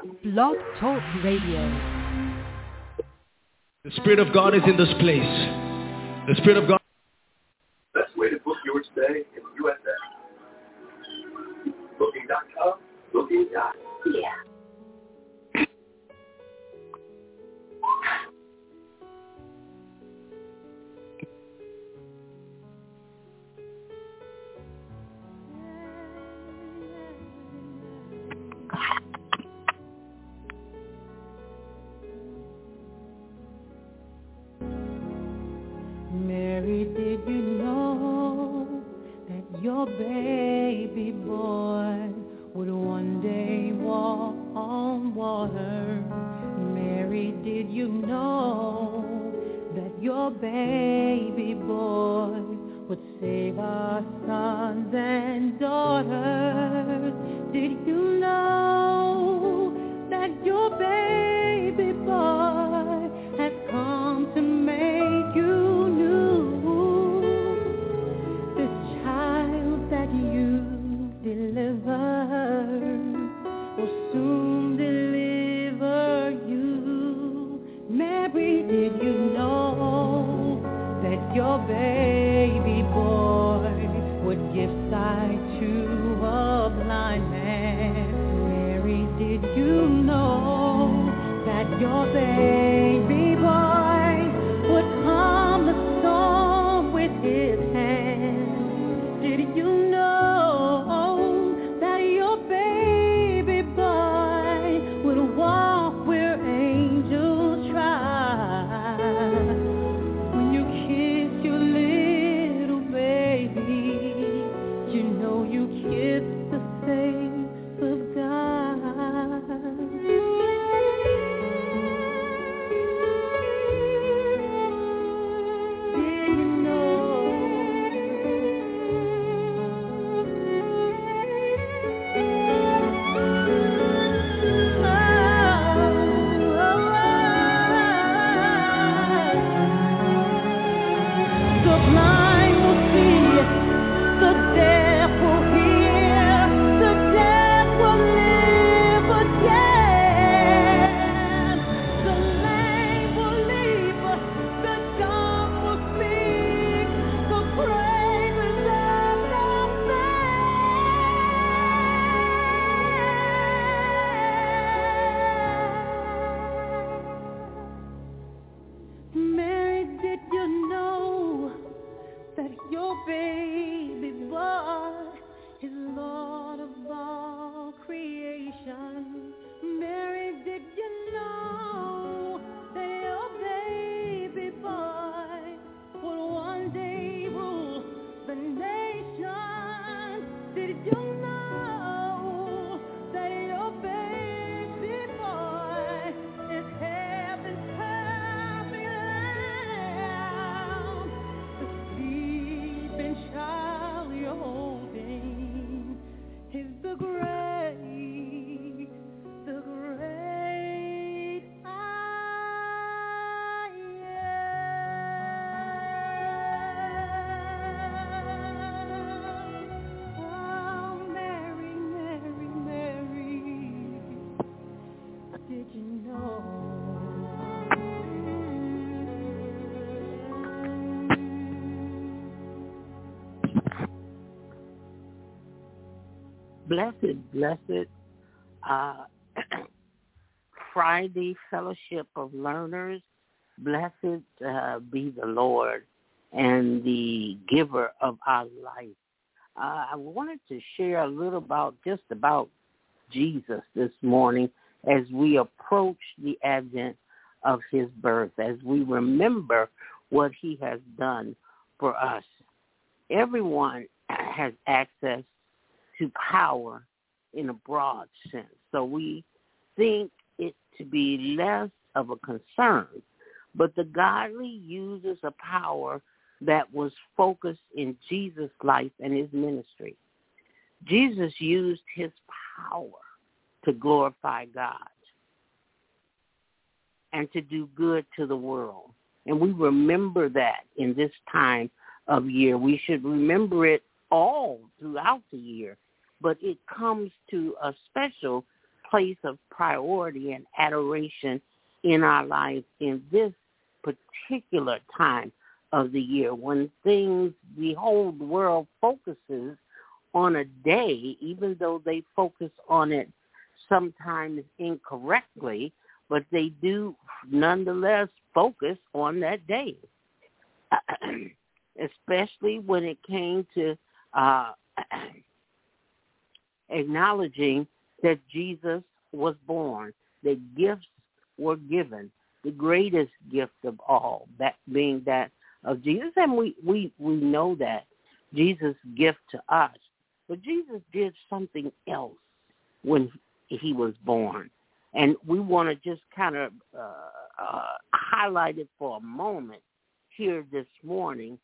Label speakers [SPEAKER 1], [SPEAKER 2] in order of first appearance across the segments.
[SPEAKER 1] Blog Talk Radio.
[SPEAKER 2] The Spirit of God is in this place. The Spirit of God.
[SPEAKER 3] Best way to book your stay in the USA. Booking.com. Booking.com. Yeah.
[SPEAKER 4] Mary, did you know that your baby boy would one day walk on water? Mary, did you know that your baby boy would save our sons and daughters? Did you know that your baby boy has come to make you new? This child that you delivered will soon deliver you. Mary, did you know that your baby boy would give sight to a blind man? Mary, did you know that your baby boy would calm the storm with his hand? Did you know that your baby boy would walk where angels try? When you kiss your little baby, you know you kiss the face of God. Did you know? The blind will see, the deaf will hear, the dead will live again. The lame will leap, the dumb will speak, the praises of the fair. Mary, did you know that your baby boy is Lord of all creation? Mary, did you know that your baby boy will one day rule the nation? Did you know that your baby boy is heaven's perfect lamb? The sleeping child you're holding is the great I am. Oh, Mary, Mary, Mary, did you know?
[SPEAKER 5] Blessed Friday Fellowship of Learners. Blessed be the Lord and the giver of our life. I wanted to share a little about Jesus this morning as we approach the advent of his birth, as we remember what he has done for us. Everyone has access to power in a broad sense. So we think it to be less of a concern. But the godly uses a power that was focused in Jesus' life and his ministry. Jesus used his power to glorify God and to do good to the world. And we remember that in this time of year. We should remember it all throughout the year, but it comes to a special place of priority and adoration in our life in this particular time of the year when the whole world focuses on a day, even though they focus on it sometimes incorrectly, but they do nonetheless focus on that day, especially when it came to acknowledging that Jesus was born, that gifts were given, the greatest gift of all, that being that of Jesus. And we know that Jesus' gift to us, but Jesus did something else when he was born. And we want to just kind of highlight it for a moment here this morning.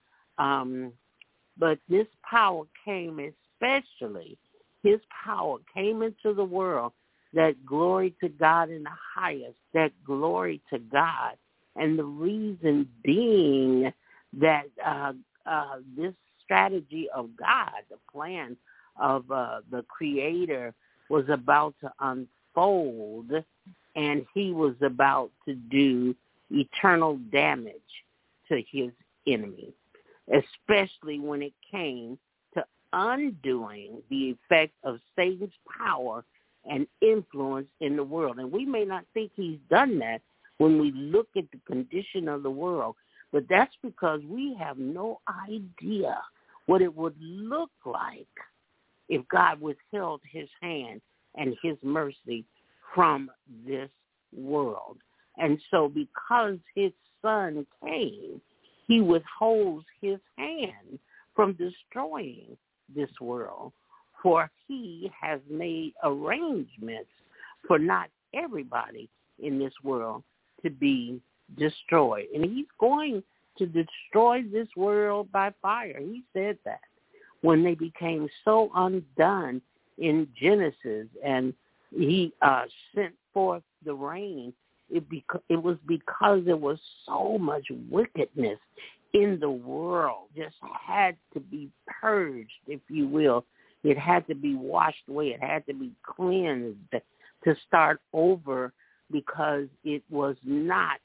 [SPEAKER 5] But this power came especially, his power came into the world, that glory to God in the highest, that glory to God. And the reason being that this strategy of God, the plan of the Creator, was about to unfold, and he was about to do eternal damage to his enemy, especially when it came to undoing the effect of Satan's power and influence in the world. And we may not think he's done that when we look at the condition of the world, but that's because we have no idea what it would look like if God withheld his hand and his mercy from this world. And so because his son came, he withholds his hand from destroying this world, for he has made arrangements for not everybody in this world to be destroyed. And he's going to destroy this world by fire. He said that when they became so undone in Genesis and he sent forth the rain, it was because there was so much wickedness in the world, just had to be purged, if you will. It had to be washed away. It had to be cleansed to start over, because it was not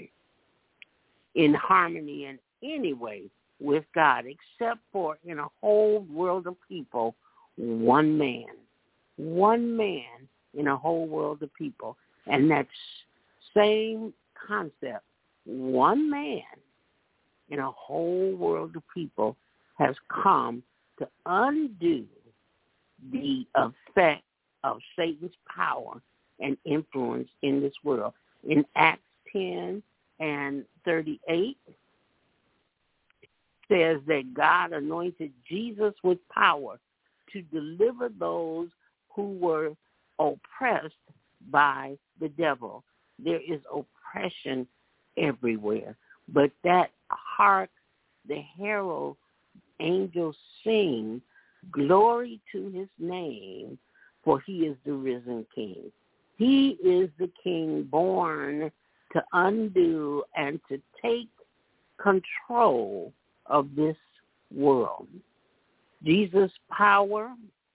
[SPEAKER 5] in harmony in any way with God, except for in a whole world of people, one man in a whole world of people. And that same concept, one man in a whole world of people, has come to undo the effect of Satan's power and influence in this world. In Acts 10:38, says that God anointed Jesus with power to deliver those who were oppressed by the devil. There is oppression everywhere. But that hark, the herald angels sing, glory to his name, for he is the risen King. He is the King born to undo and to take control of this world. Jesus' power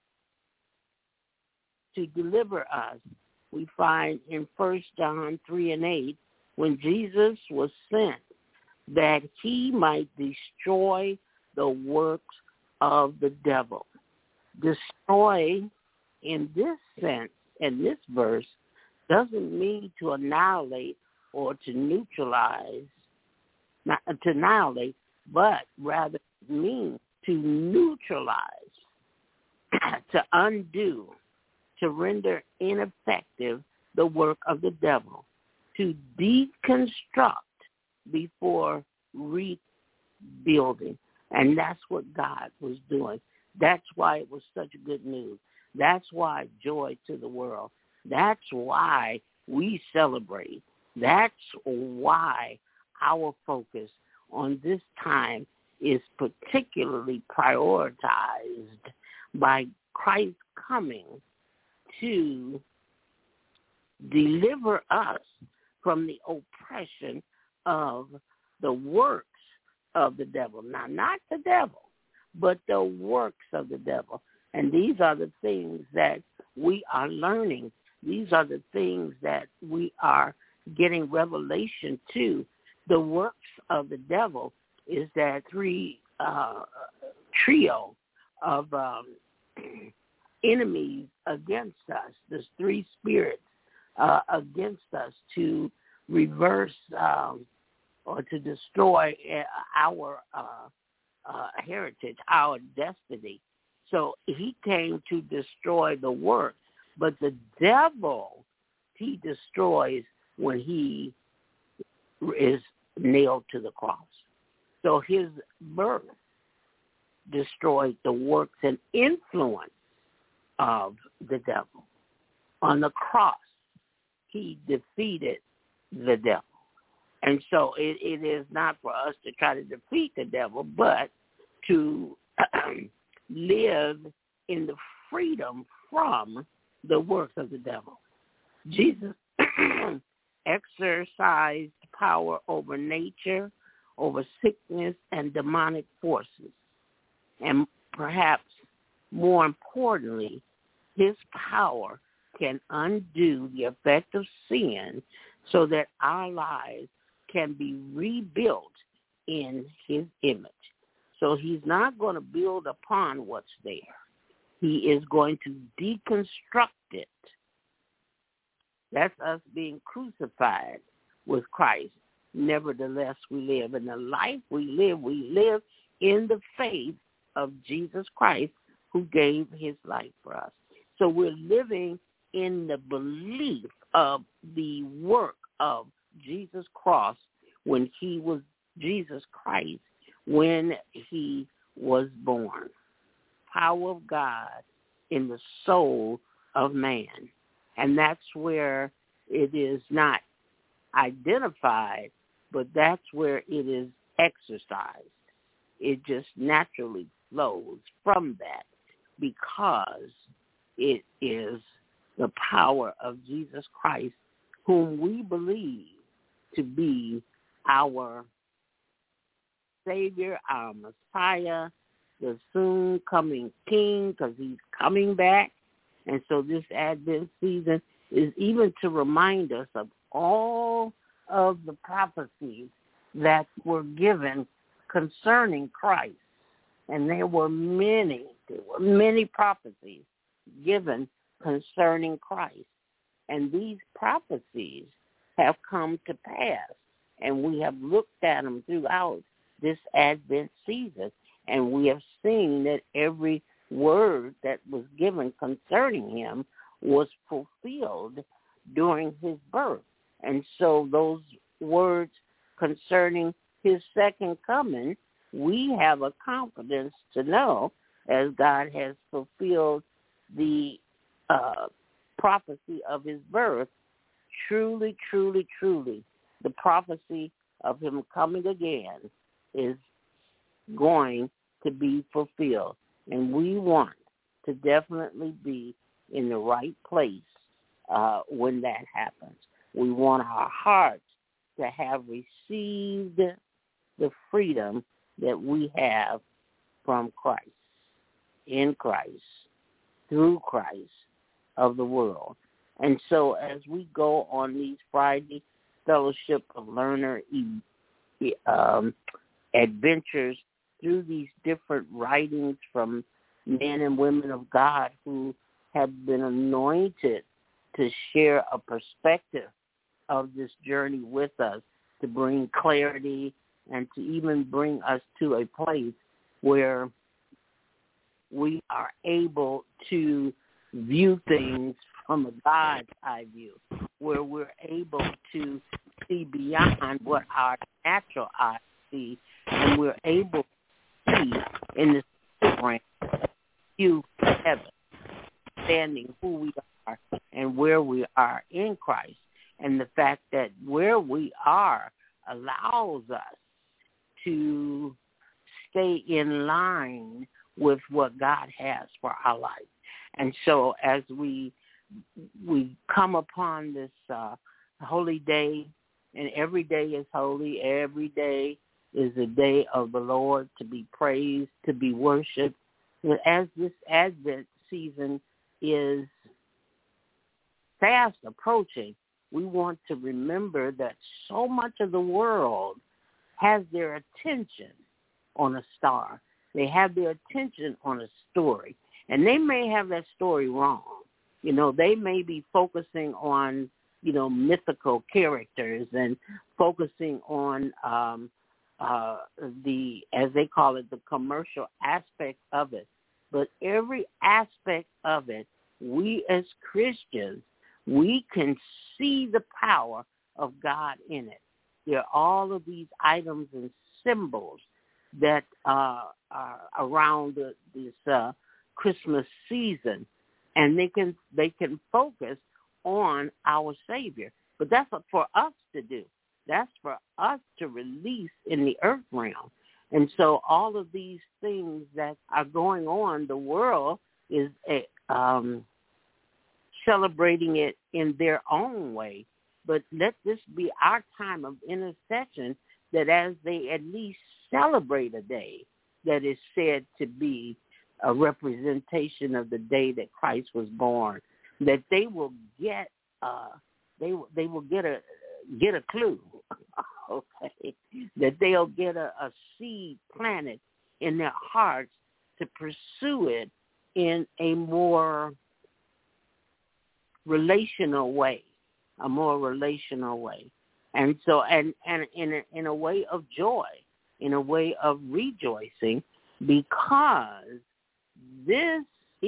[SPEAKER 5] to deliver us, we find in 1 John 3:8, when Jesus was sent, that he might destroy the works of the devil. Destroy, in this sense, in this verse, doesn't mean to annihilate or to neutralize, not to annihilate, but rather means to neutralize, to undo, to render ineffective the work of the devil, to deconstruct before rebuilding. And that's what God was doing. That's why it was such good news. That's why joy to the world. That's why we celebrate. That's why our focus on this time is particularly prioritized by Christ coming to deliver us from the oppression of the works of the devil. Now, not the devil, but the works of the devil. And these are the things that we are learning These are the things that we are getting revelation to. The works of the devil is that trio of enemies against us. There's three spirits against us to reverse or to destroy our heritage, our destiny. So he came to destroy the work, but the devil, he destroys when he is nailed to the cross. So his birth destroyed the works and influence of the devil. On the cross, he defeated the devil. And so it is not for us to try to defeat the devil, but to live in the freedom from the works of the devil. Jesus exercised power over nature, over sickness and demonic forces. And perhaps more importantly, his power can undo the effect of sin so that our lives can be rebuilt in his image. So he's not going to build upon what's there. He is going to deconstruct it. That's us being crucified with Christ. Nevertheless, we live. In the life we live in the faith of Jesus Christ, who gave his life for us. So we're living in the belief of the work of Jesus Christ when he was Jesus Christ, when he was born. Power of God in the soul of man. And that's where it is not identified, but that's where it is exercised. It just naturally flows from that because it is the power of Jesus Christ, whom we believe to be our Savior, our Messiah, the soon coming King, because he's coming back. And so this Advent season is even to remind us of all of the prophecies that were given concerning Christ. And there were many prophecies given concerning Christ. And these prophecies have come to pass. And we have looked at them throughout this Advent season. And we have seen that every word that was given concerning him was fulfilled during his birth. And so those words concerning his second coming, we have a confidence to know, as God has fulfilled the prophecy of his birth, truly, truly, truly, the prophecy of him coming again is going to be fulfilled. And we want to definitely be in the right place when that happens. We want our hearts to have received the freedom that we have from Christ, in Christ, through Christ of the world. And so as we go on these Friday Fellowship of Learner adventures through these different writings from men and women of God who have been anointed to share a perspective of this journey with us, to bring clarity and to even bring us to a place where we are able to view things from a God's eye view, where we're able to see beyond what our natural eyes see, and we're able to see in the spirit realm, view heaven, understanding who we are and where we are in Christ, and the fact that where we are allows us to stay in line with what God has for our life. And so as we come upon this holy day, and every day is holy, every day is the day of the Lord to be praised, to be worshipped. But as this Advent season is fast approaching, we want to remember that so much of the world has their attention on a star. They have their attention on a story. And they may have that story wrong. You know, they may be focusing on, you know, mythical characters and focusing on the, as they call it, the commercial aspect of it. But every aspect of it, we as Christians, we can see the power of God in it. There are all of these items and symbols that are around this Christmas season, and they can focus on our Savior. But that's for us to do. That's for us to release in the earth realm. And so all of these things that are going on, the world is celebrating it in their own way. But let this be our time of intercession, that as they at least celebrate a day that is said to be a representation of the day that Christ was born, that they will get they will get a clue, okay, that they'll get a seed planted in their hearts to pursue it in a more relational way, and so and in a way of joy, in a way of rejoicing, because this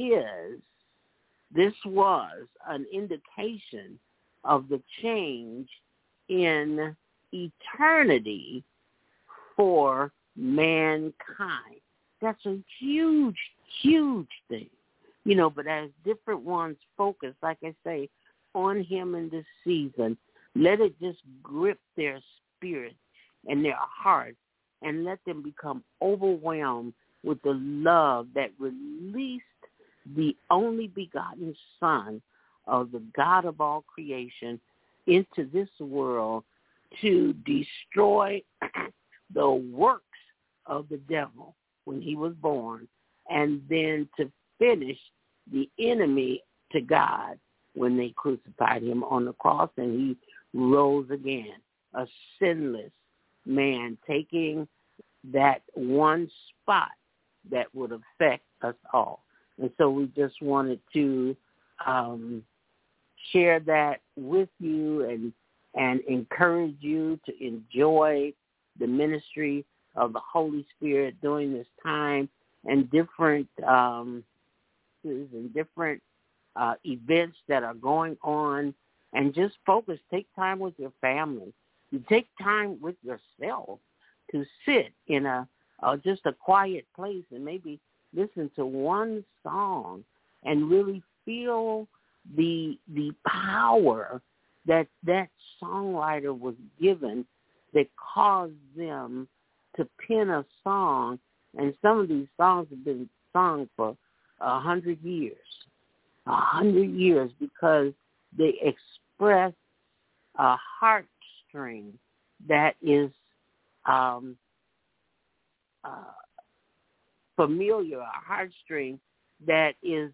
[SPEAKER 5] was an indication of the change in eternity for mankind. That's a huge, huge thing. You know, but as different ones focus, like I say, on him in this season, let it just grip their spirit and their heart, and let them become overwhelmed with the love that released the only begotten Son of the God of all creation into this world to destroy the works of the devil when he was born, and then to finish the enemy to God when they crucified him on the cross, and he rose again, a sinless man, taking that one spot that would affect us all. And so we just wanted to share that with you and encourage you to enjoy the ministry of the Holy Spirit during this time, and different events that are going on, and just focus. Take time with your family. You take time with yourself to sit in just a quiet place and maybe listen to one song and really feel the power that songwriter was given, that caused them to pen a song. And some of these songs have been sung for 100 years. 100 years, because they express a heartstring that is familiar, a heartstring that is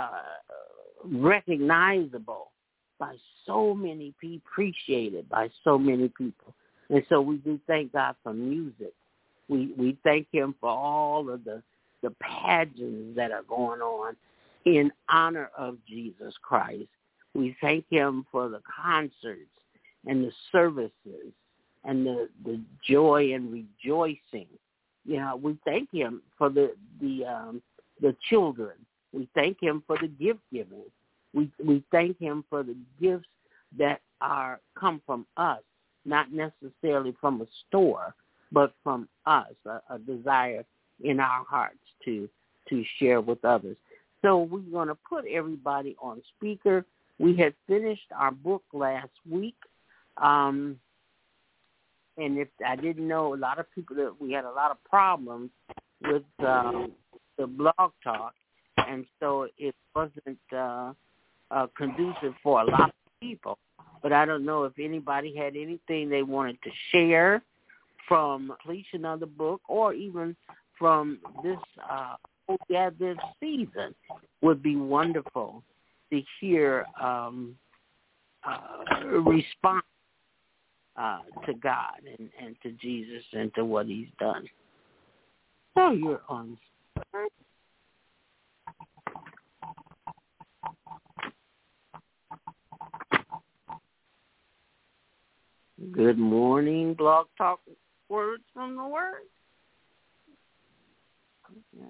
[SPEAKER 5] recognizable by so many people, appreciated by so many people. And so we do thank God for music. We thank him for all of the pageants that are going on in honor of Jesus Christ. We thank him for the concerts and the services and the joy and rejoicing. You know, we thank him for the children. We thank him for the gift giving. We thank him for the gifts that come from us, not necessarily from a store, but from us, a desire in our hearts to share with others. So we're going to put everybody on speaker. We had finished our book last week. And if I didn't know, a lot of people, that we had a lot of problems with the Blog Talk. And so it wasn't conducive for a lot of people. But I don't know if anybody had anything they wanted to share from completion of the book, or even from this this season. Would be wonderful to hear response to God and to Jesus and to what he's done. So you're on. Good morning, Blog Talk Words from the Word. Yeah.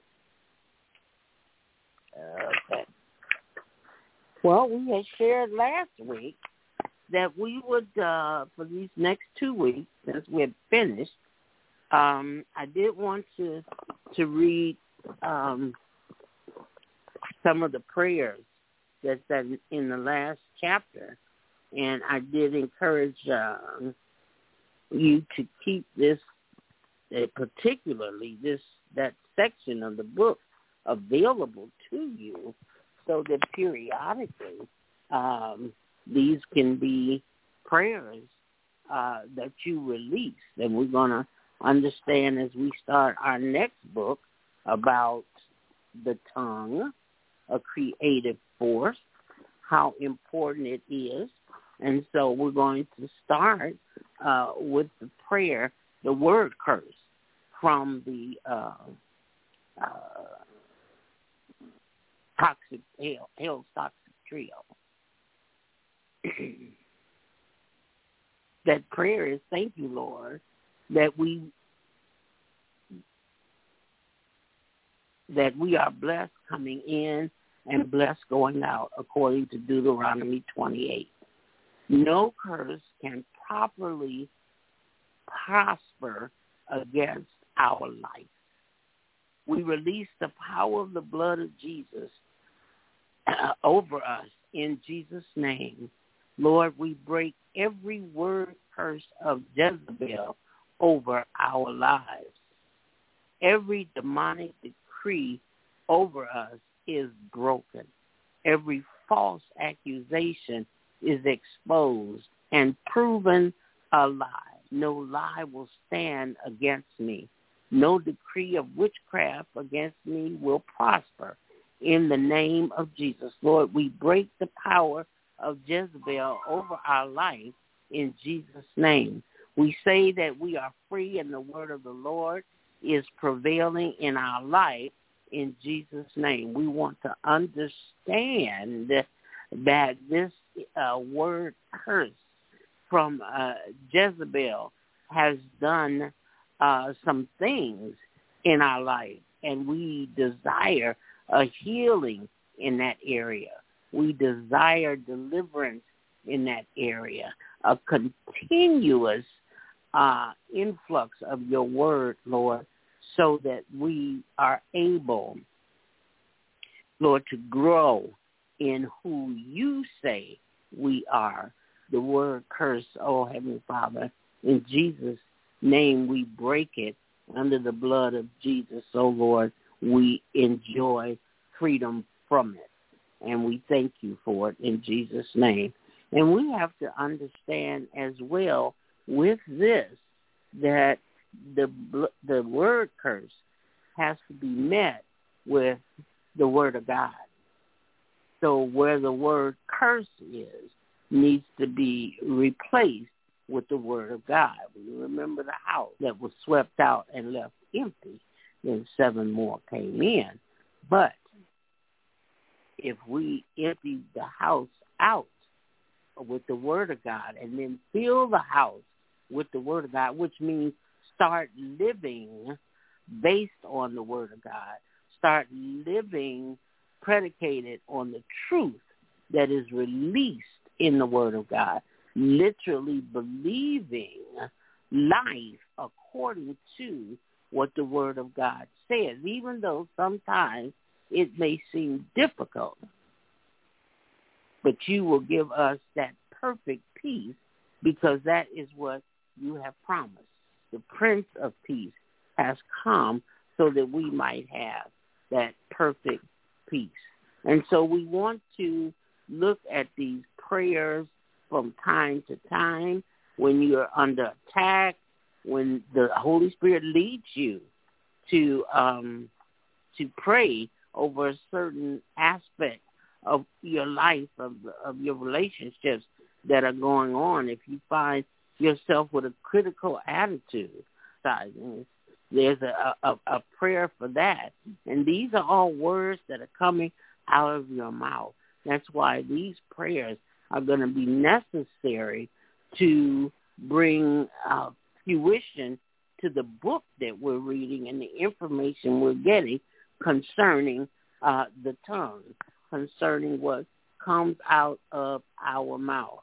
[SPEAKER 5] Okay. Well, we had shared last week that we would, for these next 2 weeks, since we had finished, I did want to read some of the prayers that's in the last chapter, and I did encourage you to keep this, particularly that section of the book, available to you, so that periodically these can be prayers that you release. And we're going to understand as we start our next book about the tongue, a creative force, how important it is. And so we're going to start with the prayer, the word curse, from the Hell's Toxic Trio. That prayer is, thank you, Lord, that we are blessed coming in and blessed going out, according to Deuteronomy 28. No curse can properly prosper against our life. We release the power of the blood of Jesus over us in Jesus' name. Lord, we break every word curse of Jezebel over our lives. Every demonic decree over us is broken. Every false accusation is exposed and proven a lie. No lie will stand against me. No decree of witchcraft against me will prosper. In the name of Jesus, Lord, we break the power of Jezebel over our life in Jesus' name. We say that we are free and the word of the Lord is prevailing in our life in Jesus' name. We want to understand that this word curse from Jezebel has done some things in our life, and we desire a healing in that area. We desire deliverance in that area, a continuous influx of your word, Lord, so that we are able, Lord, to grow in who you say we are. The word curse, oh Heavenly Father, in Jesus' name we break it under the blood of Jesus. Oh Lord, we enjoy freedom from it. And we thank you for it in Jesus' name. And we have to understand as well with this that the word curse has to be met with the word of God. So where the word curse is needs to be replaced with the word of God. We remember the house that was swept out and left empty, then 7 more came in. But if we empty the house out with the word of God and then fill the house with the word of God, which means start living based on the word of God, start living predicated on the truth that is released in the word of God, literally believing life according to what the word of God says, even though sometimes it may seem difficult. But you will give us that perfect peace because that is what you have promised. The Prince of Peace has come so that we might have that perfect peace. And so we want to look at these prayers from time to time when you're under attack, when the Holy Spirit leads you to pray over a certain aspect of your life, of your relationships that are going on. If you find yourself with a critical attitude, there's a prayer for that. And these are all words that are coming out of your mouth. That's why these prayers are going to be necessary to bring fruition to the book that we're reading and the information we're getting concerning the tongue, concerning what comes out of our mouth.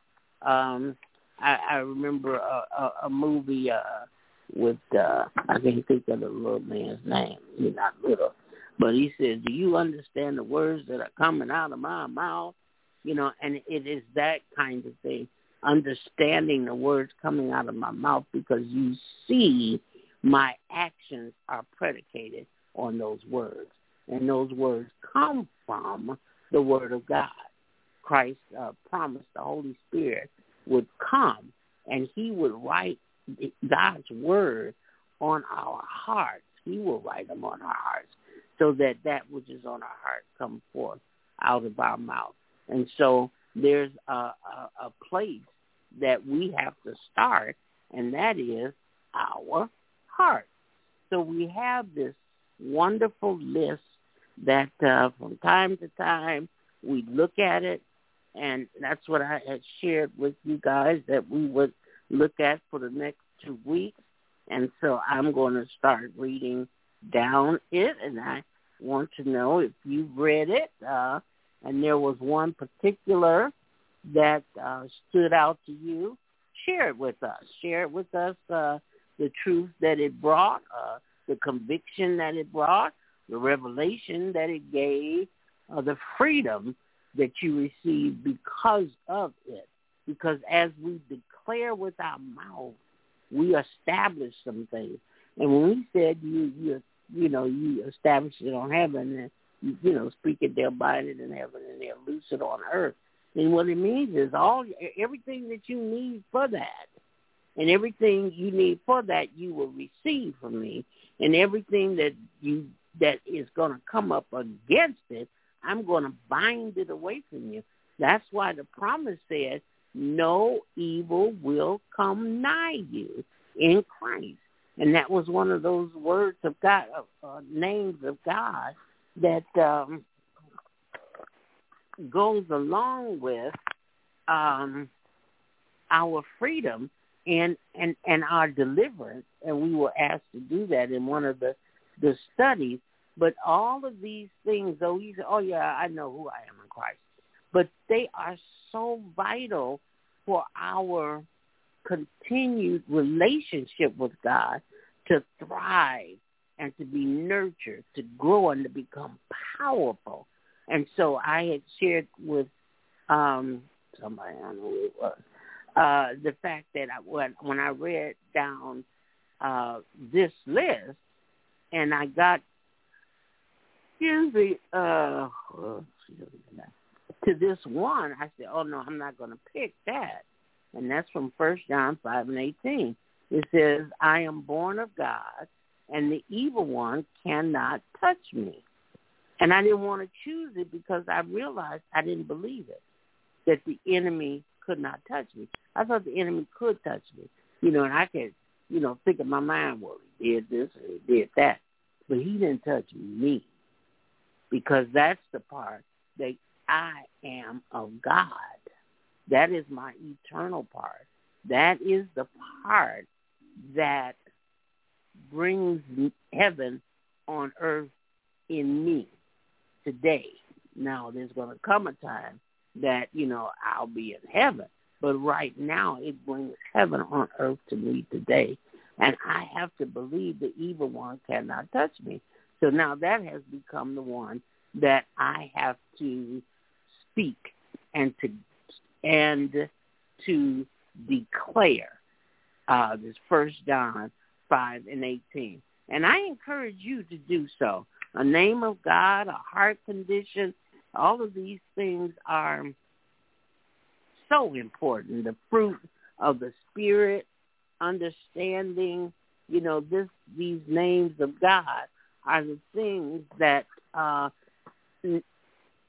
[SPEAKER 5] I remember a movie with, I can't think of the little man's name. He's not little. But he said, do you understand the words that are coming out of my mouth? You know, and it is that kind of thing, understanding the words coming out of my mouth, because you see my actions are predicated on those words. And those words come from the Word of God. Christ promised the Holy Spirit would come and he would write God's Word on our hearts. He will write them on our hearts so that that which is on our heart comes forth out of our mouth. And so there's a place that we have to start, and that is our heart. So we have this wonderful list that from time to time we look at it, and that's what I had shared with you guys that we would look at for the next 2 weeks. And so I'm going to start reading down it, and I want to know if you've read it. And there was one particular that stood out to you. Share it with us. Share it with us, the truth that it brought, the conviction that it brought, the revelation that it gave, the freedom that you received because of it. Because as we declare with our mouth, we establish some things. And when we said you establish it on heaven, and you speak it, they'll bind it in heaven, and they'll loose it on earth. And what it means is everything that you need for that, and everything you need for that, you will receive from me. And everything that is going to come up against it, I'm going to bind it away from you. That's why the promise says, no evil will come nigh you in Christ. And that was one of those words of God, names of God, that goes along with our freedom and our deliverance. And we were asked to do that in one of the studies. But all of these things, though you say, oh, yeah, I know who I am in Christ. But they are so vital for our continued relationship with God to thrive and to be nurtured, to grow and to become powerful. And so I had shared with somebody, I don't know who it was, the fact that when I read down this list and I got to this one, I said, oh, no, I'm not going to pick that. And that's from 1 John 5:18. It says, I am born of God, and the evil one cannot touch me. And I didn't want to choose it because I realized I didn't believe it, that the enemy could not touch me. I thought the enemy could touch me, and I could, think in my mind, well, he did this and he did that. But he didn't touch me, because that's the part that I am of God. That is my eternal part. That is the part that brings heaven on earth in me today. Now, there's going to come a time that, I'll be in heaven. But right now, it brings heaven on earth to me today. And I have to believe the evil one cannot touch me. So now that has become the one that I have to speak and to declare. This 1 John 5:18. And I encourage you to do so. A name of God, a heart condition, all of these things are so important. The fruit of the Spirit, understanding, these names of God are the things that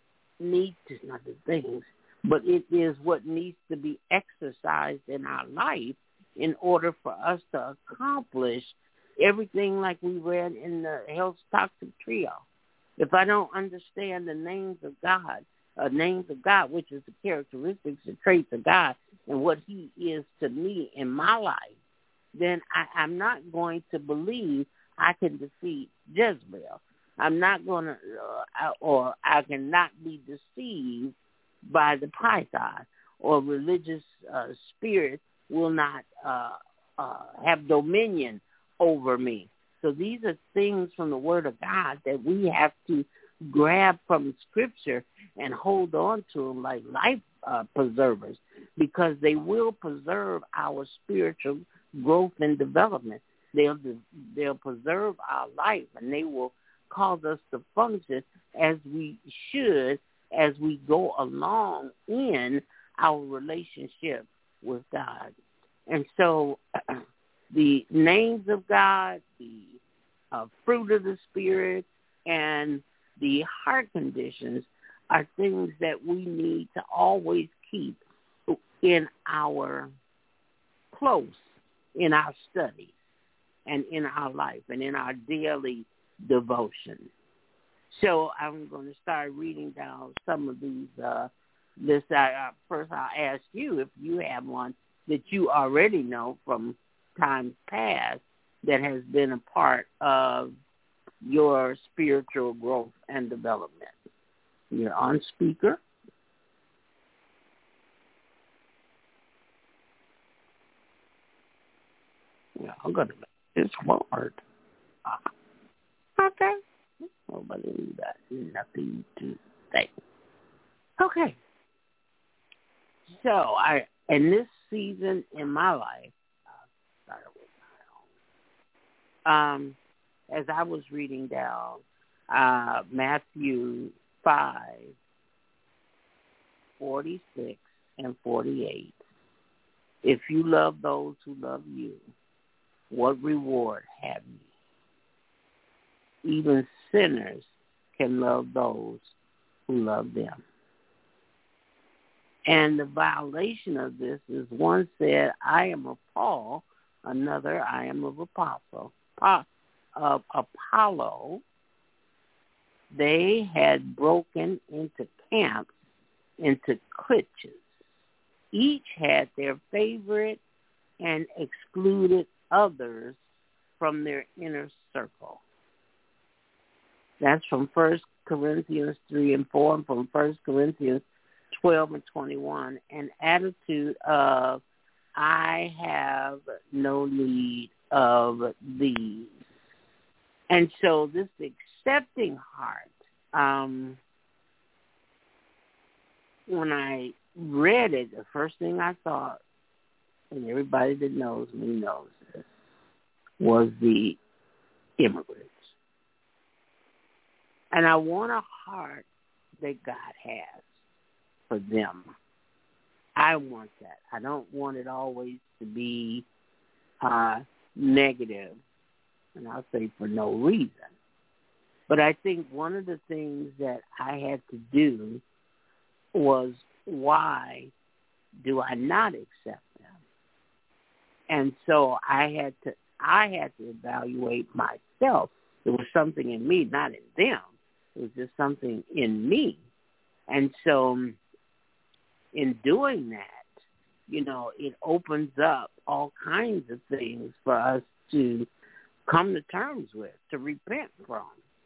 [SPEAKER 5] need to, not the things, but it is what needs to be exercised in our life in order for us to accomplish everything like we read in the Health Toxic Trio. If I don't understand the names of God, which is the characteristics and traits of God and what he is to me in my life, then I'm not going to believe I can defeat Jezebel. I'm not going to, or I cannot be deceived by the python, or religious spirit will not have dominion over me. So these are things from the Word of God that we have to grab from Scripture and hold on to them like life preservers, because they will preserve our spiritual growth and development. They'll preserve our life, and they will cause us to function as we should as we go along in our relationship with God. And so the names of God, the fruit of the Spirit, and the heart conditions are things that we need to always keep in our close, in our studies, and in our life, and in our daily devotion. So I'm going to start reading down some of these lists. First, I'll ask you if you have one that you already know from times past that has been a part of your spiritual growth and development. You're on speaker. Yeah, I'm going to make this hard. Okay. Nobody got nothing to say. Okay. So in this season in my life, as I was reading down Matthew 5:46 and 48, if you love those who love you, what reward have you? Even sinners can love those who love them. And the violation of this is one said, I am of Paul, another, I am of Apollo. They had broken into camps, into cliques. Each had their favorite and excluded others from their inner circle. That's from 1 Corinthians 3 and 4 and from 1 Corinthians 12 and 21. An attitude of, I have no need of these. And so this accepting heart, when I read it, the first thing I thought, and everybody that knows me knows this, was the immigrants. And I want a heart that God has for them. I want that. I don't want it always to be negative, and I'll say for no reason. But I think one of the things that I had to do was, why do I not accept them? And so I had to evaluate myself. There was something in me, not in them. It was just something in me. And so in doing that, it opens up all kinds of things for us to come to terms with, to repent from,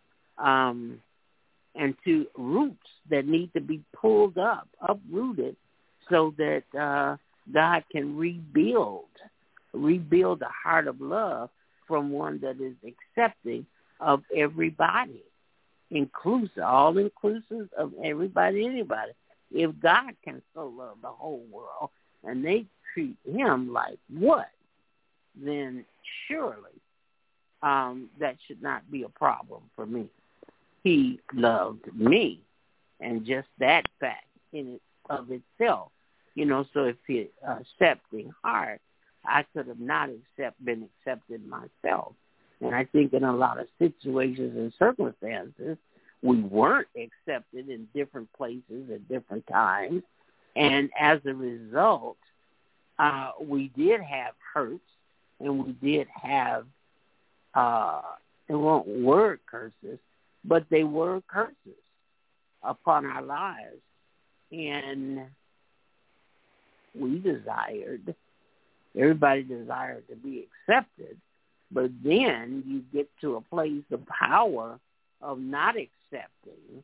[SPEAKER 5] and to roots that need to be pulled up, uprooted, so that God can rebuild a heart of love from one that is accepting of everybody, all inclusive of everybody, anybody. If God can so love the whole world and they treat him like what, then surely that should not be a problem for me. He loved me, and just that fact in it of itself, so if he accepting heart, I could have not been accepted myself. And I think in a lot of situations and circumstances, we weren't accepted in different places at different times. And as a result, we did have hurts, and we did have, they weren't word curses, but they were curses upon our lives. And everybody desired to be accepted, but then you get to a place of power of not accepting,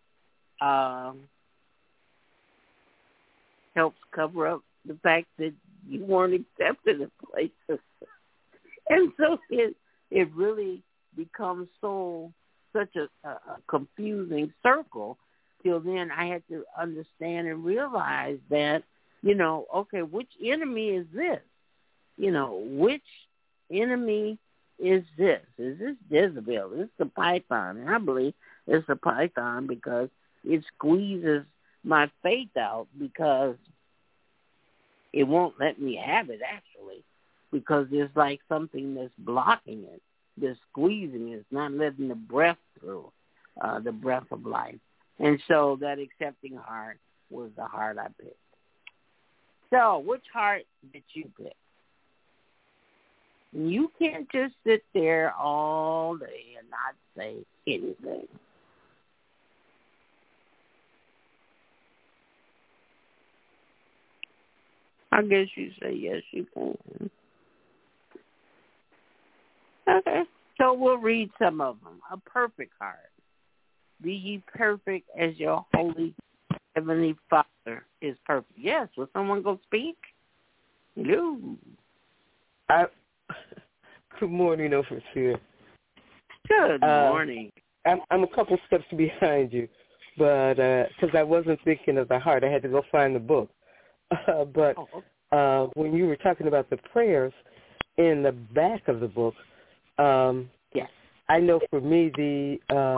[SPEAKER 5] helps cover up the fact that you weren't accepted in places. And so it really becomes such a confusing circle. Till then, I had to understand and realize that, okay, which enemy is this? Which enemy is this? Is this Jezebel? Is the python? And I believe it's the python because it squeezes my faith out, because it won't let me have it, actually, because there's like something that's blocking it. They're squeezing it. It's not letting the breath through, the breath of life. And so that accepting heart was the heart I picked. So which heart did you pick? You can't just sit there all day and not say anything. I guess you say yes, you can. Okay, so we'll read some of them. A perfect heart. Be ye perfect as your holy heavenly Father is perfect. Yes, will someone go speak? Hello.
[SPEAKER 6] Good morning, Overseer.
[SPEAKER 5] Good morning.
[SPEAKER 6] I'm a couple steps behind you, but because I wasn't thinking of the heart, I had to go find the book. But when you were talking about the prayers in the back of the book,
[SPEAKER 5] yes,
[SPEAKER 6] I know for me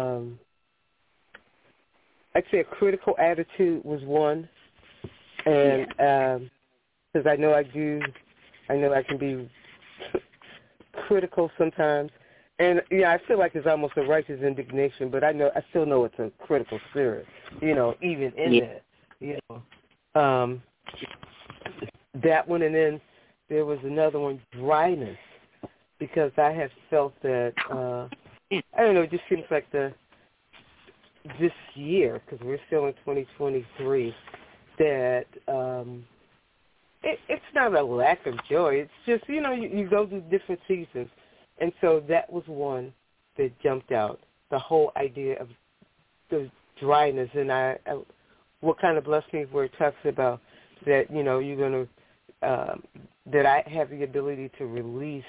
[SPEAKER 6] I'd say a critical attitude was one, and because I know I can be critical sometimes, and I feel like it's almost a righteous indignation, but I still know it's a critical spirit, even in that, that one, and then there was another one, dryness, because I have felt that I don't know, it just seems like this year, because we're still in 2023, that it's not a lack of joy. It's just, you go through different seasons. And so that was one that jumped out, the whole idea of the dryness. And what kind of blessings where it talks about that, you're going to, that I have the ability to release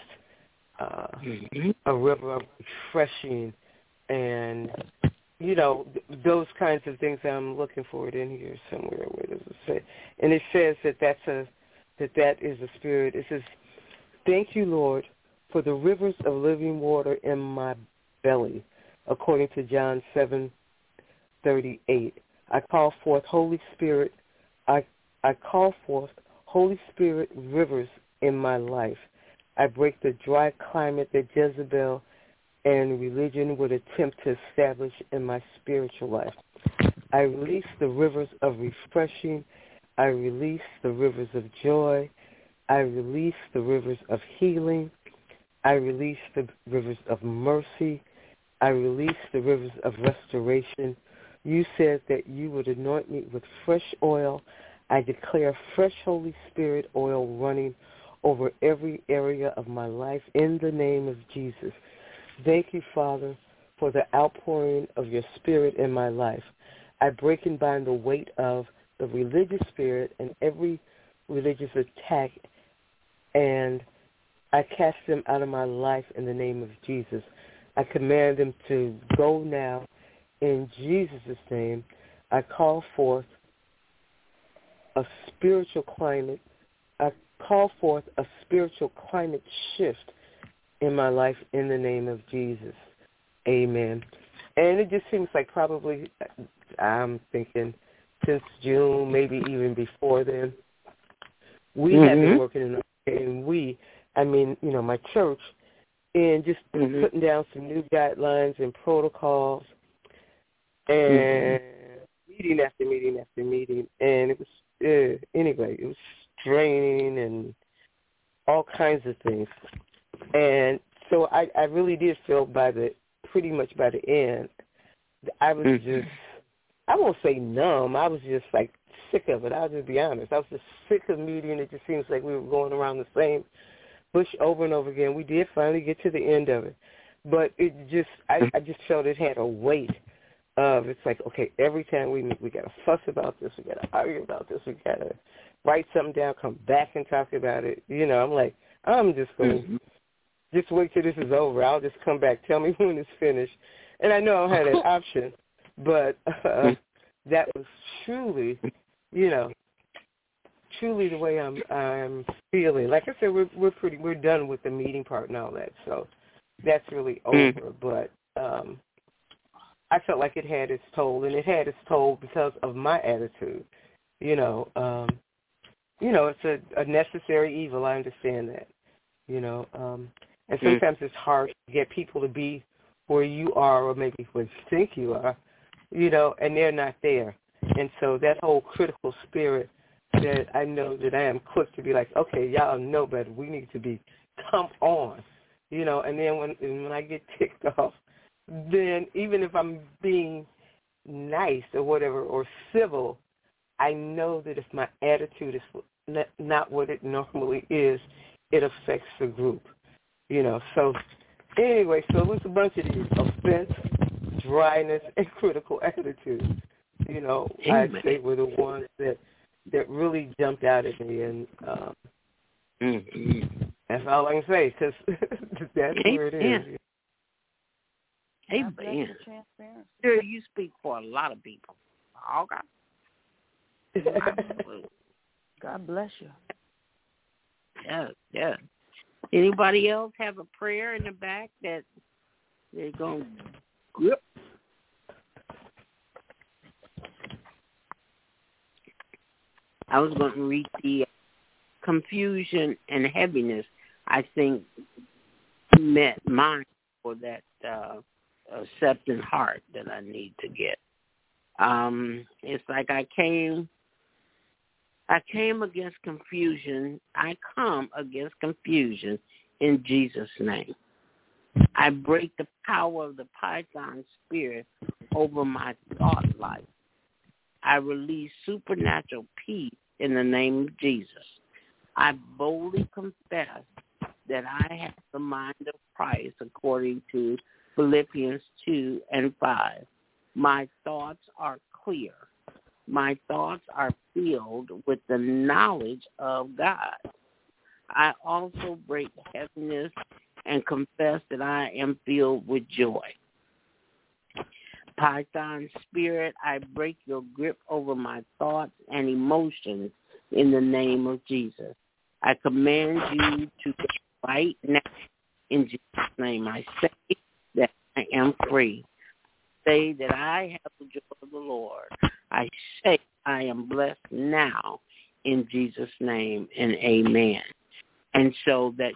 [SPEAKER 6] a river of refreshing and, those kinds of things. I'm looking for it in here somewhere. Where does it say? And it says that is a spirit. It says, "Thank you, Lord, for the rivers of living water in my belly," according to John 7:38. I call forth Holy Spirit. I call forth Holy Spirit rivers in my life. I break the dry climate that Jezebel and religion would attempt to establish in my spiritual life. I release the rivers of refreshing. I release the rivers of joy. I release the rivers of healing. I release the rivers of mercy. I release the rivers of restoration. You said that you would anoint me with fresh oil. I declare fresh Holy Spirit oil running over every area of my life in the name of Jesus. Thank you, Father, for the outpouring of your spirit in my life. I break and bind the weight of the religious spirit and every religious attack, and I cast them out of my life in the name of Jesus. I command them to go now in Jesus' name. I call forth a spiritual climate. I call forth a spiritual climate shift in my life in the name of Jesus. Amen. And it just seems like probably, I'm thinking, since June, maybe even before then, we have been working my church, and just putting down some new guidelines and protocols and meeting after meeting after meeting, and it was anyway, it was draining and all kinds of things. And so I really did feel pretty much by the end, I was just, I won't say numb, I was just like sick of it. I'll just be honest. I was just sick of meeting. It just seems like we were going around the same bush over and over again. We did finally get to the end of it, but it just, I just felt it had a weight of, it's like, okay, every time we meet, we got to fuss about this, we got to argue about this, we got to write something down, come back and talk about it. You know, I'm like, I'm just going to just wait till this is over. I'll just come back. Tell me when it's finished. And I know I had that option, but that was truly, you know, truly the way I'm feeling. Like I said, we're done with the meeting part and all that, so that's really over. But I felt like it had its toll, and it had its toll because of my attitude. You know, it's a necessary evil. I understand that. You know, and sometimes it's hard to get people to be where you are, or maybe where you think you are, you know, and they're not there. And so that whole critical spirit that I know that I am quick to be like, okay, y'all know better. We need to be, come on, you know. And then when I get ticked off, then even if I'm being nice or whatever or civil, I know that if my attitude is not what it normally is, it affects the group, you know. So anyway, so it was a bunch of these: offense, dryness, and critical attitude. You know, I'd say were the ones that really jumped out at me, and that's all I can say, because that's where it is.
[SPEAKER 5] Amen. Sure, you speak for a lot of people. Okay.
[SPEAKER 1] God bless you.
[SPEAKER 5] Yeah. Anybody else have a prayer in the back that they're going to grip? I was going to read the confusion and heaviness, I think, met mine for that accepting heart that I need to get. It's like I came against confusion. I come against confusion in Jesus' name. I break the power of the Python spirit over my thought life. I release supernatural peace in the name of Jesus. I boldly confess that I have the mind of Christ according to Philippians 2:5. My thoughts are clear. My thoughts are filled with the knowledge of God. I also break heaviness and confess that I am filled with joy. Python spirit, I break your grip over my thoughts and emotions in the name of Jesus. I command you to get right now in Jesus' name. I say that I am free. Say that I have the joy of the Lord. I say I am blessed now in Jesus' name, and amen. And so that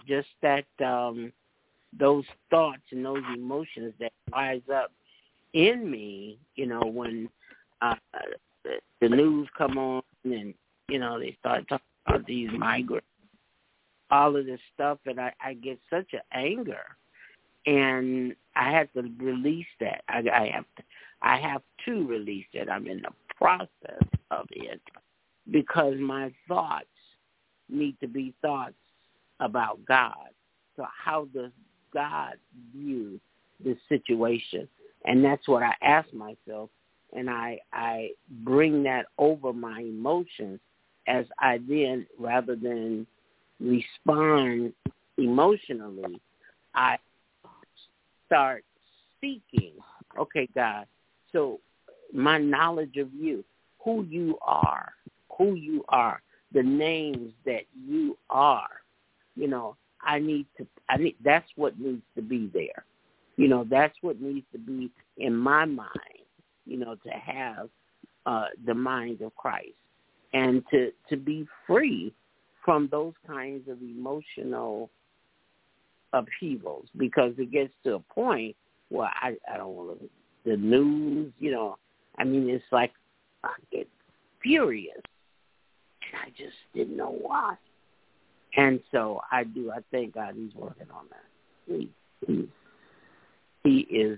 [SPEAKER 5] those thoughts and those emotions that rise up in me, you know, when the news come on and, you know, they start talking about these migrants, all of this stuff, and I get such an anger, and I have to release that. I have to release it. I'm in the process of it because my thoughts need to be thoughts about God. So how does God view this situation? And that's what I ask myself, and I bring that over my emotions as I then, rather than respond emotionally, I start seeking, okay, God, so my knowledge of you, who you are, the names that you are, you know, that's what needs to be there. You know, that's what needs to be in my mind, you know, to have the mind of Christ and to be free from those kinds of emotional upheavals, because it gets to a point where I don't want to the news, you know. I mean, it's like I get furious. And I just didn't know why. And so I thank God he's working on that. He is,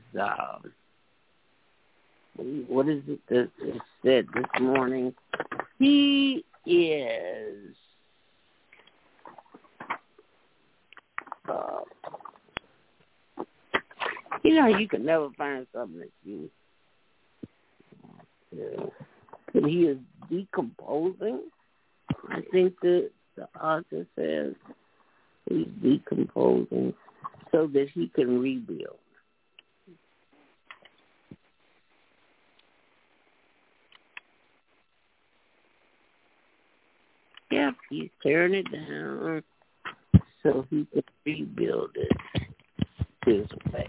[SPEAKER 5] what is it that it said this morning? He is, you know, you can never find something that you, but he is decomposing. I think the author says he's decomposing so that he can rebuild. Yeah, he's tearing it down so he can rebuild it his way.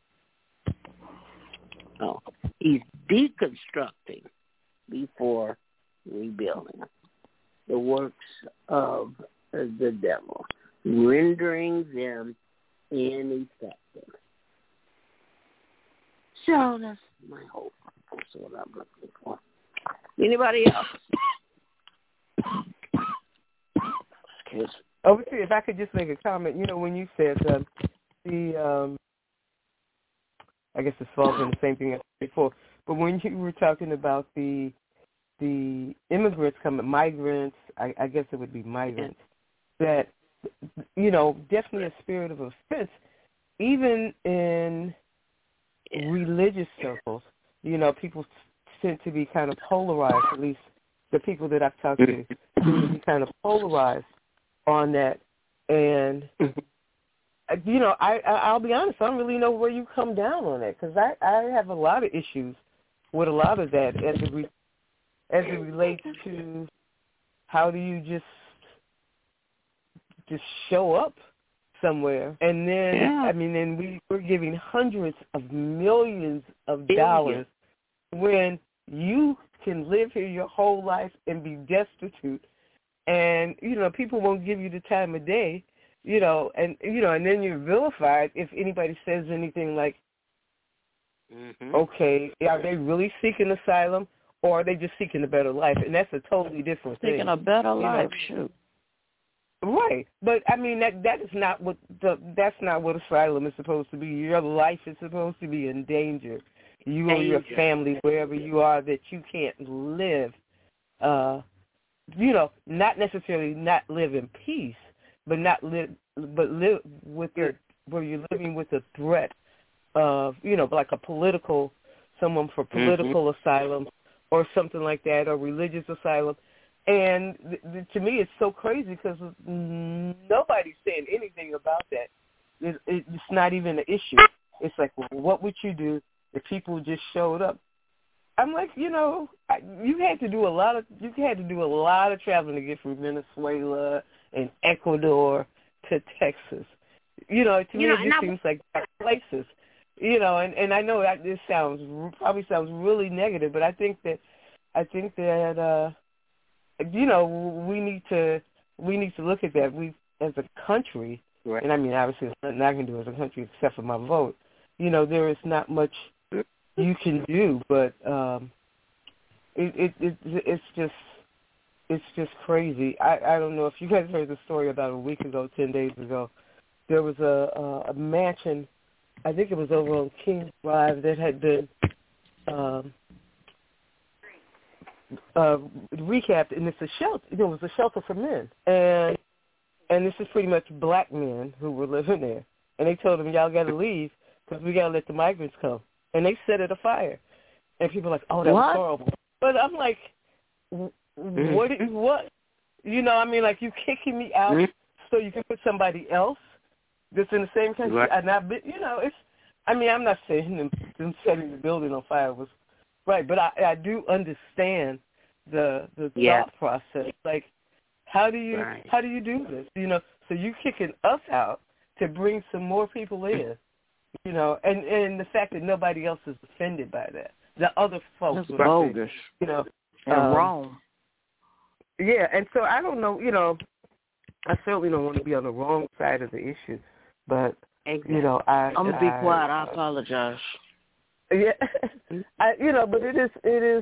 [SPEAKER 5] Oh, he's deconstructing before rebuilding the works of the devil, rendering them ineffective. So that's my hope. That's what I'm looking for. Anybody else?
[SPEAKER 6] Over here, if I could just make a comment, you know, when you said I guess this falls in the same thing as before, but when you were talking about the immigrants coming, migrants, I guess it would be migrants, that, you know, definitely a spirit of offense, even in religious circles. You know, people tend to be kind of polarized, at least the people that I've talked to tend to be kind of polarized on that. And, you know, I'll be honest, I don't really know where you come down on that, because I have a lot of issues with a lot of that as it relates to how do you just show up somewhere. And then, I mean, then we're giving hundreds of millions of dollars when you can live here your whole life and be destitute. And, you know, people won't give you the time of day, you know, and then you're vilified if anybody says anything like, okay, are they really seeking asylum or are they just seeking a better life? And that's a totally different thing.
[SPEAKER 1] Seeking a better life, shoot.
[SPEAKER 6] Right. But, I mean, that is not what that's not what asylum is supposed to be. Your life is supposed to be in danger. You or your family, wherever you are, that you can't live, you know, not necessarily not live in peace, but live with where you're living with a threat of, you know, like someone for political asylum or something like that, or religious asylum. And to me, it's so crazy because nobody's saying anything about that. It's not even an issue. It's like, well, what would you do if people just showed up? I'm like, you know, you had to do a lot of traveling to get from Venezuela and Ecuador to Texas. You know, to me, it just seems like places. You know, and I know that this probably sounds really negative, but I think that you know, we need to look at that. We as a country, right. And I mean, obviously, there's nothing I can do as a country except for my vote. You know, there is not much you can do, but it's just crazy. I don't know if you guys heard the story about a week ago, 10 days ago. There was a mansion, I think it was over on King Drive, that had been recapped, and it's a shelter. It was a shelter for men, and this is pretty much black men who were living there. And they told them, y'all got to leave because we got to let the migrants come. And they set it afire. And people are like, oh, that was horrible. But I'm like, what? You know, I mean, like, you kicking me out so you can put somebody else that's in the same country. Right. You know, I'm not saying them setting the building on fire was right, but I do understand the thought process. Like, how do you do this? You know, so you kicking us out to bring some more people in. You know, and the fact that nobody else is offended by that. The other folks
[SPEAKER 1] are bogus.
[SPEAKER 6] You know,
[SPEAKER 1] and wrong.
[SPEAKER 6] Yeah, and so I don't know, you know, I certainly don't want to be on the wrong side of the issue, but, you know,
[SPEAKER 1] I'm going to be quiet. I apologize.
[SPEAKER 6] Yeah, but it is.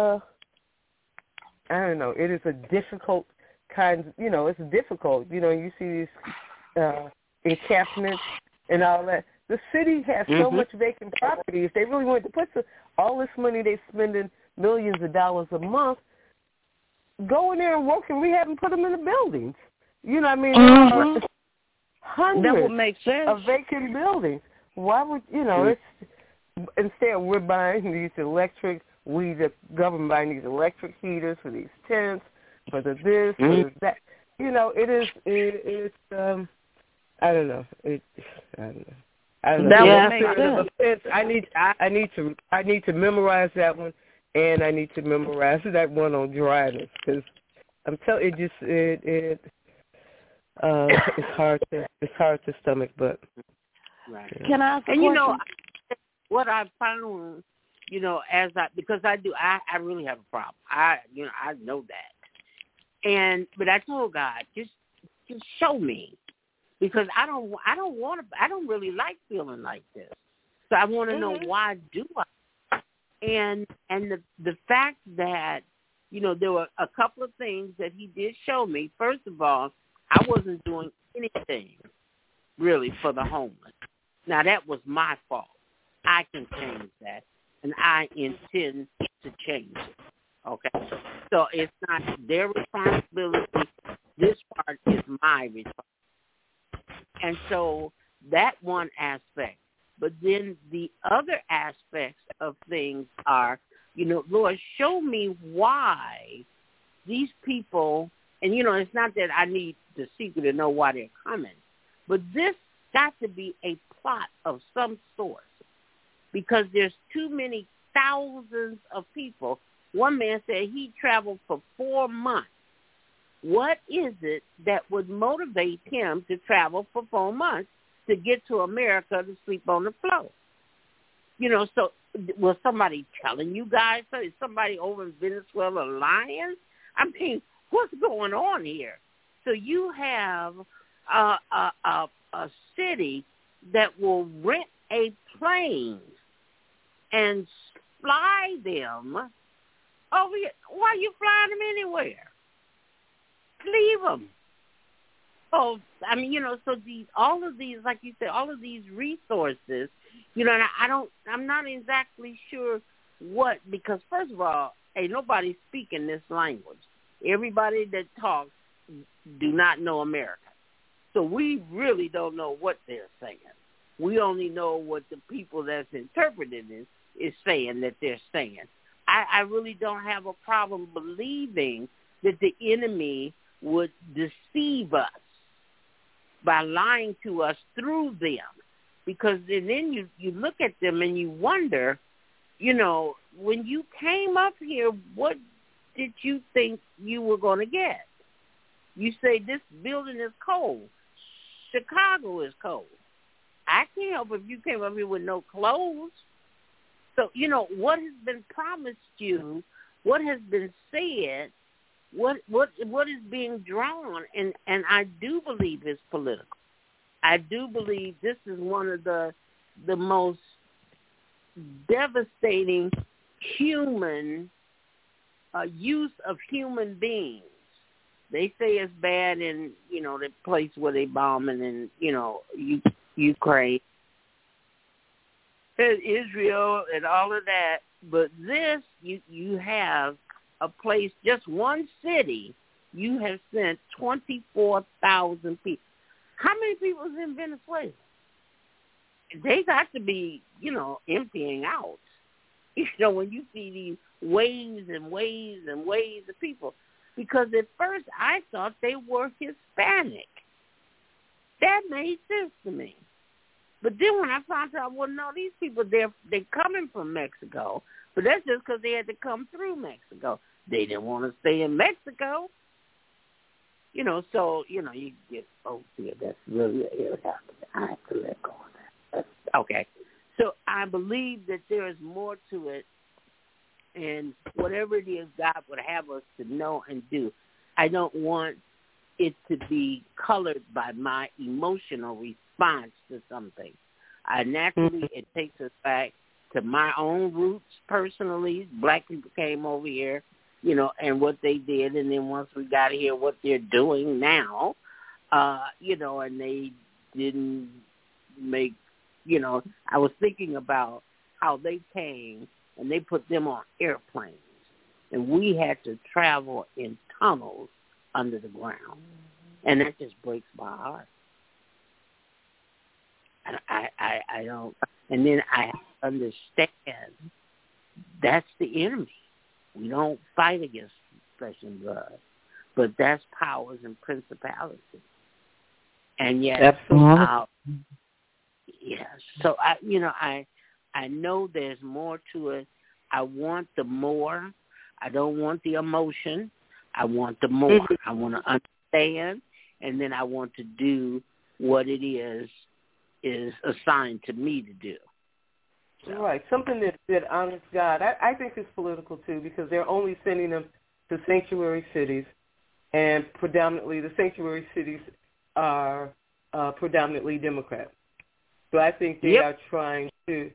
[SPEAKER 6] I don't know. It is a difficult kind. It's difficult. You see these encampments and all that. The city has so much vacant property. If they really wanted to put all this money they spending millions of dollars a month, go in there and work and rehab and put them in the buildings. You know what I mean? Hundreds
[SPEAKER 1] that would make sense.
[SPEAKER 6] of vacant buildings. Why would it's instead we're buying these electric. The government buying these electric heaters for these tents, for the this, for the that. It's I don't know. I don't know.
[SPEAKER 1] That would make sense.
[SPEAKER 6] I need to memorize that one, and I need to memorize that one on dryness, because I'm telling you, it's hard to stomach, but
[SPEAKER 5] right.
[SPEAKER 1] Can I ask a
[SPEAKER 5] question?
[SPEAKER 1] And
[SPEAKER 5] what I found, because I really have a problem. I know that, but I told God, just show me. Because I don't really like feeling like this. So I want to know why do I? And the fact that, there were a couple of things that he did show me. First of all, I wasn't doing anything really for the homeless. Now that was my fault. I can change that, and I intend to change it. Okay? So it's not their responsibility. This part is my responsibility. And so that one aspect. But then the other aspects of things are, Lord, show me why these people, and, it's not that I need the secret to know why they're coming, but this got to be a plot of some sort, because there's too many thousands of people. One man said he traveled for 4 months. What is it that would motivate him to travel for 4 months to get to America to sleep on the floor? So was somebody telling you guys? So is somebody over in Venezuela lying? I mean, what's going on here? So you have a city that will rent a plane and fly them over here. Why are you flying them anywhere? Leave them. Oh, I mean, so all of these, like you said, all of these resources, and I'm not exactly sure what, because first of all, ain't nobody speaking this language. Everybody that talks do not know American. So we really don't know what they're saying. We only know what the people that's interpreting this is saying that they're saying. I really don't have a problem believing that the enemy would deceive us by lying to us through them, because then you look at them and you wonder, when you came up here, what did you think you were going to get? You say this building is cold. Chicago is cold. I can't help if you came up here with no clothes. So, what has been promised you, what has been said, what is being drawn, and I do believe it's political. I do believe this is one of the most devastating human use of human beings. They say it's bad in the place where they bombing in Ukraine, Israel, and all of that. But this, you have a place, just one city, you have sent 24,000 people. How many people is in Venezuela? They got to be, emptying out. When you see these waves and waves and waves of people. Because at first I thought they were Hispanic. That made sense to me. But then when I found out, well, no, these people, they're coming from Mexico. But that's just because they had to come through Mexico. They didn't want to stay in Mexico. So, you get, oh, dear, that's really, I have to let go of that. Okay. So I believe that there is more to it. And whatever it is God would have us to know and do, I don't want it to be colored by my emotional response to something. Naturally, it takes us back to my own roots personally. Black people came over here, and what they did, and then once we got here, what they're doing now, and they didn't make, I was thinking about how they came and they put them on airplanes, and we had to travel in tunnels under the ground, and that just breaks my heart. I don't, and then I understand that's the enemy. We don't fight against flesh and blood, but that's powers and principalities. And yet, yes. So I know there's more to it. I want the more. I don't want the emotion. I want the more. I want to understand, and then I want to do what it is assigned to me to do. So.
[SPEAKER 6] Right, something that honors God. I think it's political too, because they're only sending them to sanctuary cities, and predominantly the sanctuary cities are predominantly Democrat. So I think they are trying to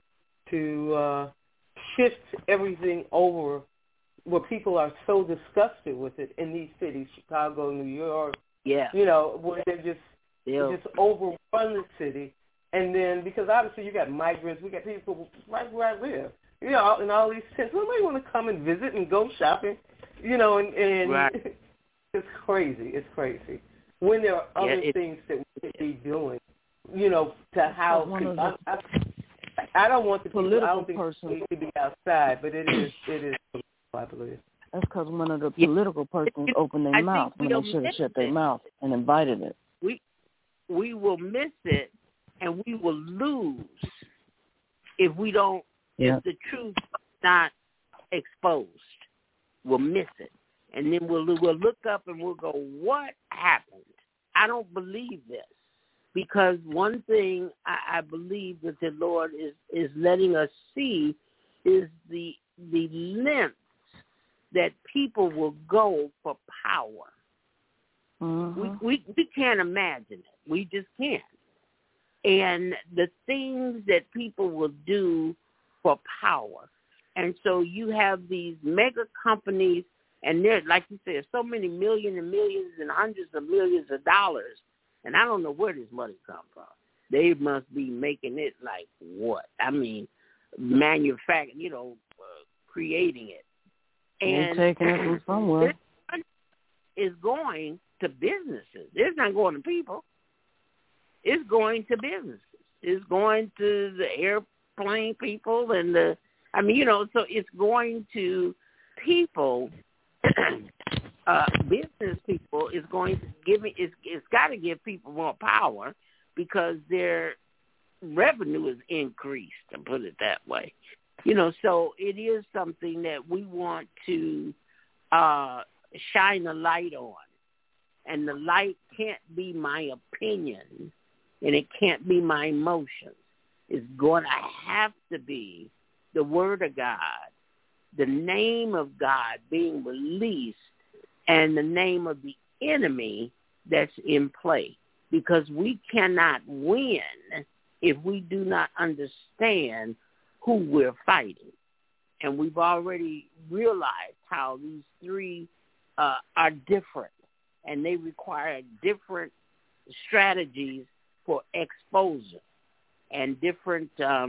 [SPEAKER 6] shift everything over where people are so disgusted with it in these cities, Chicago, New York, where they just overrun the city. And then, because obviously you got migrants, we got people right where I live, in all these tents. Nobody want to come and visit and go shopping, and
[SPEAKER 5] right.
[SPEAKER 6] It's crazy. It's crazy. When there are other things that we could be doing, to house people. I don't want the people, I don't think they need to be outside, but it is political, I believe.
[SPEAKER 7] That's because one of the political persons opened their mouth when they should have shut their mouth and invited it.
[SPEAKER 5] We will miss it. And we will lose if we don't, if the truth is not exposed. We'll miss it. And then we'll look up and we'll go, what happened? I don't believe this. Because one thing I believe that the Lord is letting us see is the lengths that people will go for power. Mm-hmm. We can't imagine it. We just can't. And the things that people will do for power. And so you have these mega companies, and they're, like you said, so many millions and millions and hundreds of millions of dollars. And I don't know where this money comes from. They must be making it like what? I mean, manufacturing, creating it. And
[SPEAKER 7] taking it from somewhere.
[SPEAKER 5] Is going to businesses. It's not going to people. It's going to businesses. It's going to the airplane people and so it's going to people, business people. Is going to it's got to give people more power because their revenue is increased, to put it that way. So it is something that we want to shine a light on. And the light can't be my opinion. And it can't be my emotions. It's going to have to be the Word of God, the name of God being released, and the name of the enemy that's in play. Because we cannot win if we do not understand who we're fighting. And we've already realized how these three are different, and they require different strategies for exposure and different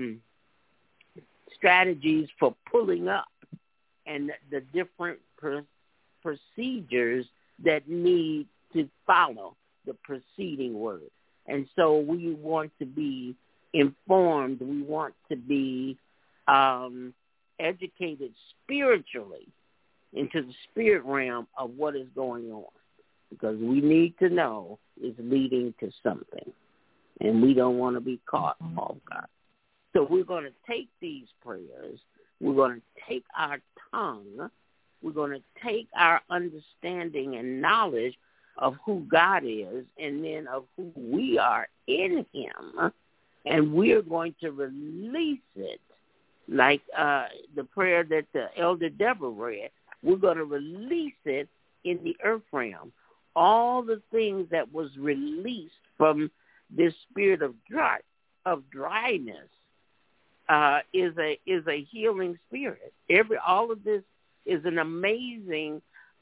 [SPEAKER 5] strategies for pulling up and the different procedures that need to follow the preceding word. And so we want to be informed. We want to be educated spiritually into the spirit realm of what is going on, because we need to know it's leading to something. And we don't want to be caught off guard. So we're going to take these prayers. We're going to take our tongue. We're going to take our understanding and knowledge of who God is and then of who we are in him. And we're going to release it like the prayer that the Elder Deborah read. We're going to release it in the earth realm. All the things that was released from this spirit of dryness is a healing spirit. All of this is an amazing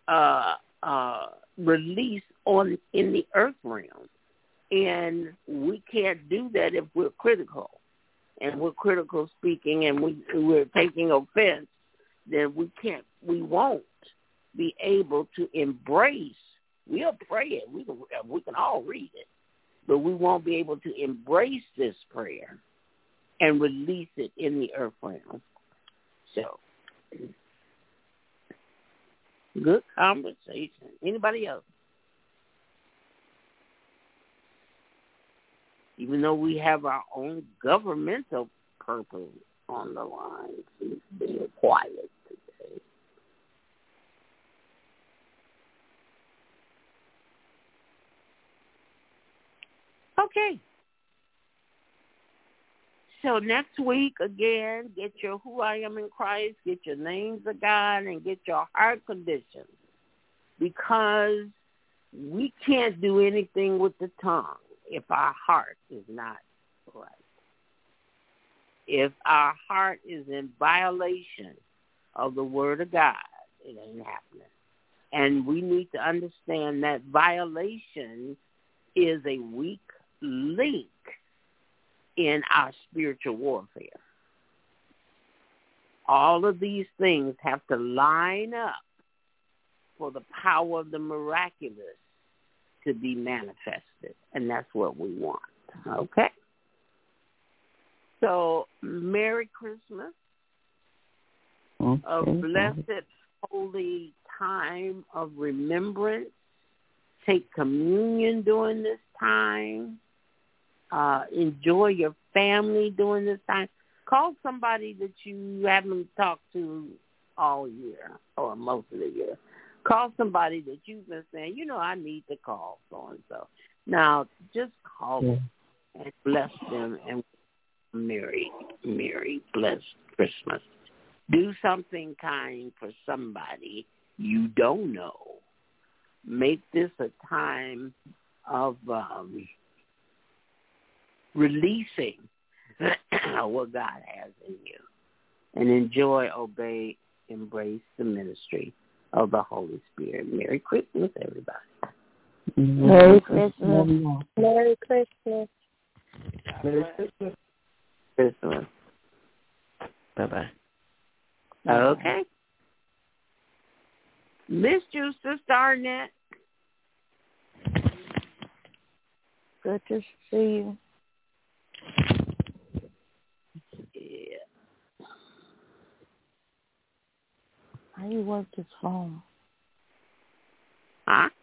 [SPEAKER 5] release in the earth realm, and we can't do that if we're critical, and we're critical speaking, and we're taking offense. Then we won't be able to embrace. We'll pray it. We can all read it, but we won't be able to embrace this prayer and release it in the earth realm. So, good conversation. Anybody else? Even though we have our own governmental purpose on the line, it's being quiet today. Okay. So next week, again, get your Who I Am in Christ, get your names of God, and get your heart conditions. Because we can't do anything with the tongue if our heart is not right. If our heart is in violation of the Word of God, it ain't happening. And we need to understand that violation is a weak link in our spiritual warfare. All of these things have to line up for the power of the miraculous to be manifested, and that's what we want. Okay? So, Merry Christmas, a blessed, holy time of remembrance. Take communion during this time. Enjoy your family during this time. Call somebody that you haven't talked to all year or most of the year. Call somebody that you've been saying, I need to call so-and-so. Now, just call them and bless them and Merry, blessed Christmas. Do something kind for somebody you don't know. Make this a time of releasing what God has in you. And enjoy, obey, embrace the ministry of the Holy Spirit. Merry Christmas, everybody.
[SPEAKER 7] Merry Christmas.
[SPEAKER 8] Merry Christmas.
[SPEAKER 1] Merry Christmas.
[SPEAKER 5] Christmas.
[SPEAKER 7] Bye-bye.
[SPEAKER 5] Okay. Missed you, Sister Arnett.
[SPEAKER 7] Good to see you.
[SPEAKER 5] Yeah.
[SPEAKER 7] How you work this phone?
[SPEAKER 5] Huh?